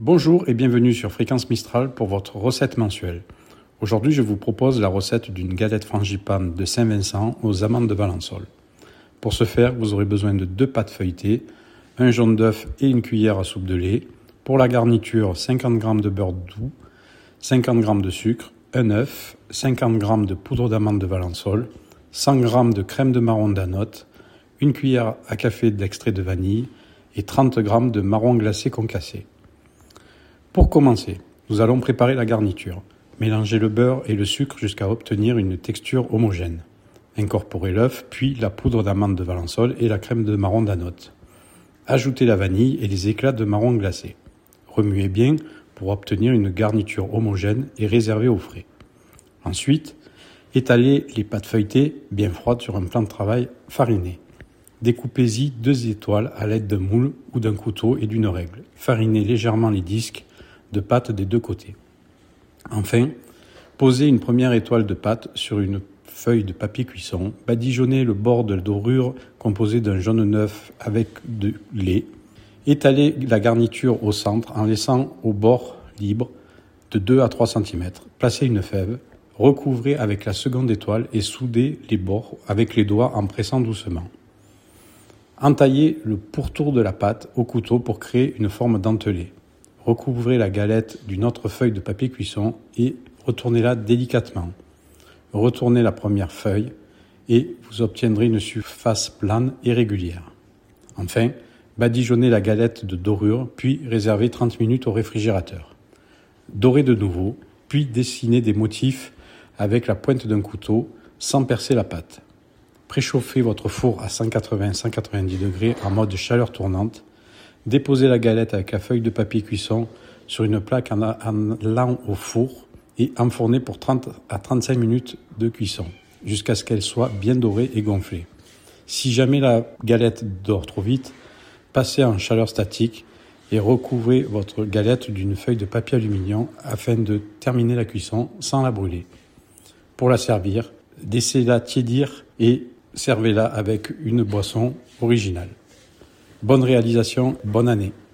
Bonjour et bienvenue sur Fréquence Mistral pour votre recette mensuelle. Aujourd'hui, je vous propose la recette d'une galette frangipane de Saint-Vincent aux amandes de Valençol. Pour ce faire, vous aurez besoin de 2 pâtes feuilletées, un jaune d'œuf et une cuillère à soupe de lait. Pour la garniture, 50 g de beurre doux, 50 g de sucre, un œuf, 50 g de poudre d'amande de Valençol, 100 g de crème de marron d'Anotte, une cuillère à café d'extrait de vanille et 30 g de marron glacé concassé. Pour commencer, nous allons préparer la garniture. Mélangez le beurre et le sucre jusqu'à obtenir une texture homogène. Incorporez l'œuf, puis la poudre d'amande de Valençol et la crème de marron d'Anotte. Ajoutez la vanille et les éclats de marron glacé. Remuez bien pour obtenir une garniture homogène et réservée au frais. Ensuite, étalez les pâtes feuilletées bien froides sur un plan de travail fariné. Découpez-y 2 étoiles à l'aide d'un moule ou d'un couteau et d'une règle. Farinez légèrement les disques de pâte des 2 côtés. Enfin, posez une première étoile de pâte sur une feuille de papier cuisson. Badigeonnez le bord de dorure composé d'un jaune d'œuf avec de lait. Étalez la garniture au centre en laissant au bord libre de 2 à 3 cm. Placez une fève. Recouvrez avec la seconde étoile et soudez les bords avec les doigts en pressant doucement. Entaillez le pourtour de la pâte au couteau pour créer une forme dentelée. Recouvrez la galette d'une autre feuille de papier cuisson et retournez-la délicatement. Retournez la première feuille et vous obtiendrez une surface plane et régulière. Enfin, badigeonnez la galette de dorure, puis réservez 30 minutes au réfrigérateur. Dorez de nouveau, puis dessinez des motifs avec la pointe d'un couteau sans percer la pâte. Préchauffez votre four à 180-190 degrés en mode chaleur tournante. Déposez la galette avec la feuille de papier cuisson sur une plaque en allant au four et enfournez pour 30 à 35 minutes de cuisson jusqu'à ce qu'elle soit bien dorée et gonflée. Si jamais la galette dort trop vite, passez en chaleur statique et recouvrez votre galette d'une feuille de papier aluminium afin de terminer la cuisson sans la brûler. Pour la servir, laissez-la tiédir et servez-la avec une boisson originale. Bonne réalisation, bonne année.